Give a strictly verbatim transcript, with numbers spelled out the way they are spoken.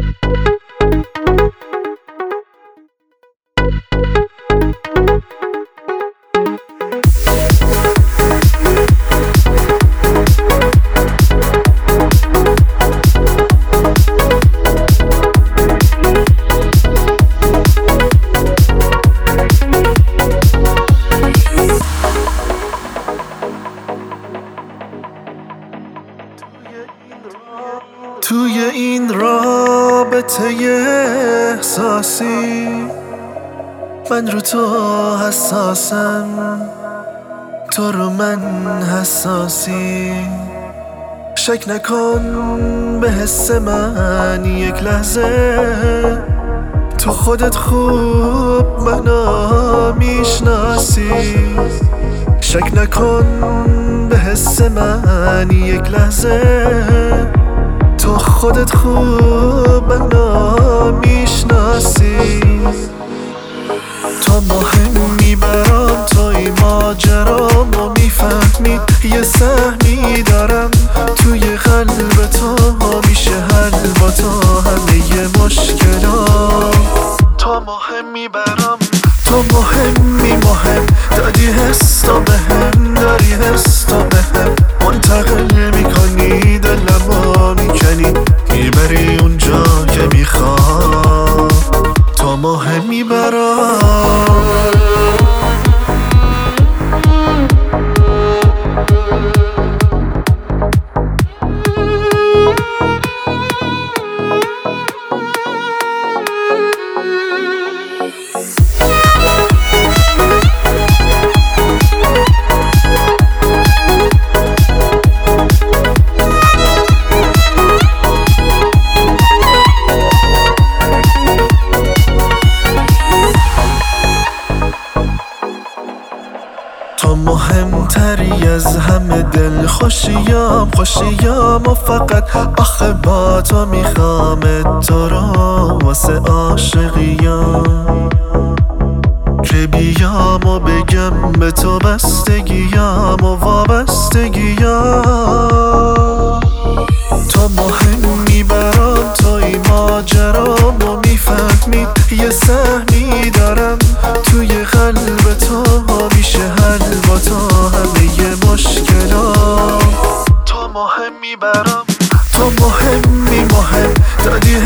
توی این رابطه احساسی من رو تو حساسم، تو رو من حساسی. شک نکن به حس من یک لحظه، تو خودت خوب منو میشناسی. شک نکن به حس من یک لحظه، تو خودت خوب منو میشناسی. تو مهمی برام، توی ماجرامو میفهمی. یه سهمی دارم توی قلب تو، میشه حل با تو همه مشکلات. تو مهمی برام، تو مهمی، مهم دادی حس تو بهم، داری حس تو بهم منتقل میکنی، دلمو میکنی میبری اونجا که میخوام. تو مهمی برام. تو مهمتری از همه، دل خوشیام خوشیام و فقط آخه با تو میخوام تو رو واسه عاشقیام. که بیام و بگم به تو بستگیام و وابستگیام. تو مهمی برام، توی ماجرامو میفهمی. یه سهمی دارم توی قلب تو، میشه حل با تو همه مشکلات. تو مهمی برام، تو مهمی، مهم دادی